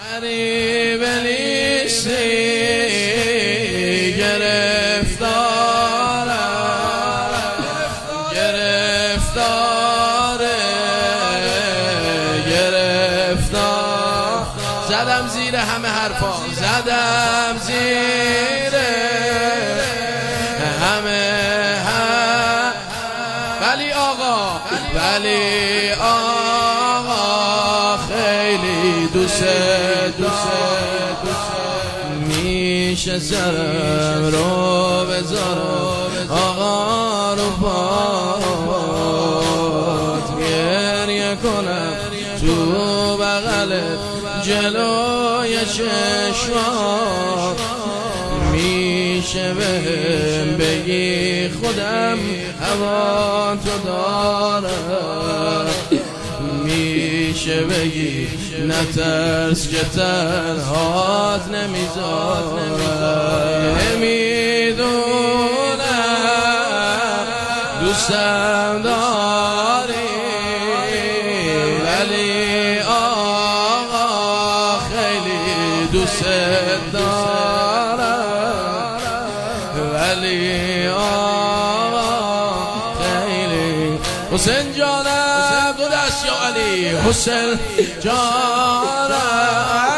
غریب نیستی گرفتار زدم زیر همه حرفا، زدم زیر همه ولی آقا خیلی دوست میشه سرم رو بذارم آقا رو پات گریه کنم تو بغلت جلوی چشمات میشه بهم بگی خودم هوا تو دارم میشه بگی نترس که تنهات نمیذارم نمیدونم دوستم داری ولی آقا خیلی دوست دارم ولی آقا خیلی حسین جانم دو دست یا علی حسین جانم